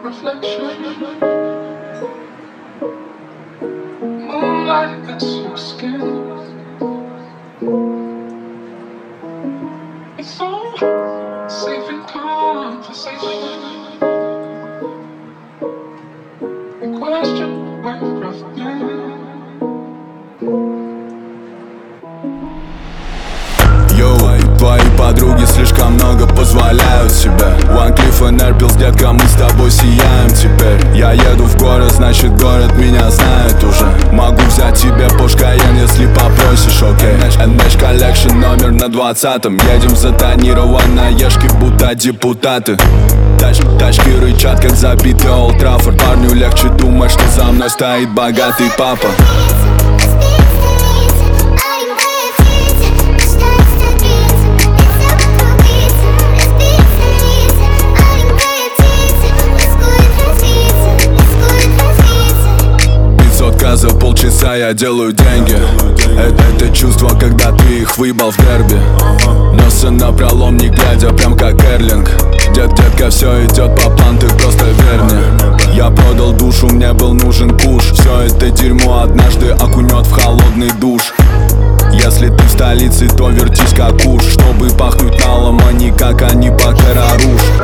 reflection. Moonlight hits your skin. It's so safe in conversation. You question where I've been. Твои подруги слишком много позволяют себе. Ван Клифф и Нерпилс, детка, мы с тобой сияем теперь. Я еду в город, значит город меня знает уже. Могу взять тебе Porsche Cayenne, если попросишь, окей. NH Collection номер на 20-м. Едем затонированной ешки, будто депутаты. Тачки рычат, как забитый Олд Траффорд. Парню легче думать, что за мной стоит богатый папа. За полчаса я делаю деньги. Это чувство, когда ты их выебал в дерби. Носы напролом, не глядя, прям как Эрлинг. Детка, все идет по плану, ты просто верь мне. Я продал душу, мне был нужен куш. Все это дерьмо однажды окунет в холодный душ. Если ты в столице, то вертись как уж, чтобы пахнуть налом, а не как они Бакара Руж.